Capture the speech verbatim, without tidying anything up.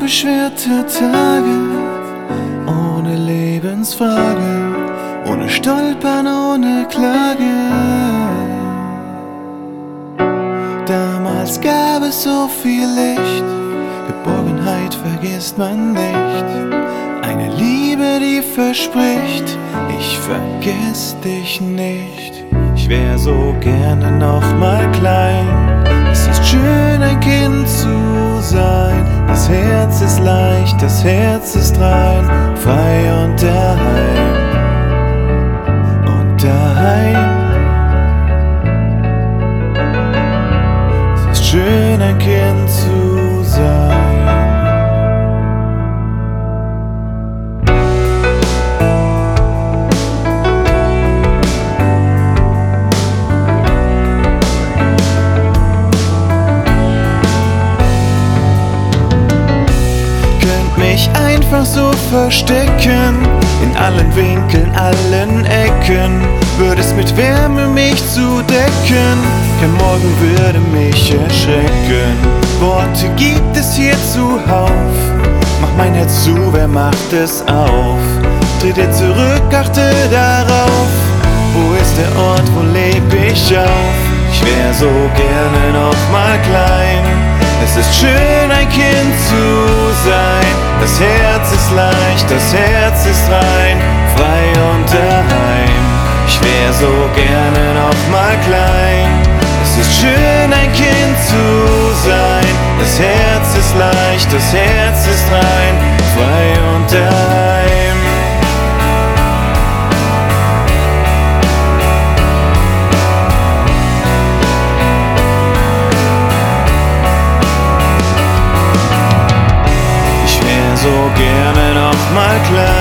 unbeschwerte Tage, ohne Lebensfrage, ohne Stolpern, ohne Klage. Damals gab es so viel Licht, Geborgenheit vergisst man nicht. Eine Liebe, die verspricht, ich vergiss dich nicht. Ich wär so gerne noch mal klein. Es ist schön, ein Kind zu sein. Das Herz ist leicht, das Herz ist rein, frei und daheim. Und daheim. Es ist schön, ein Kind zu sein. Mich einfach so verstecken, in allen Winkeln, allen Ecken, würde es mit Wärme mich zudecken, kein Morgen würde mich erschrecken. Worte gibt es hier zuhauf, mach mein Herz zu, wer macht es auf? Dreh dir zurück, achte darauf, wo ist der Ort, wo leb ich auf? Ich wär so gerne noch mal klein. Es ist schön, ein Kind zu sein. Das Herz ist leicht, das Herz ist rein, frei und daheim. Ich wär so gerne noch mal klein. Es ist schön, ein Kind zu sein. Das Herz ist leicht, das Herz ist rein, frei und daheim. So gerne noch mal klein.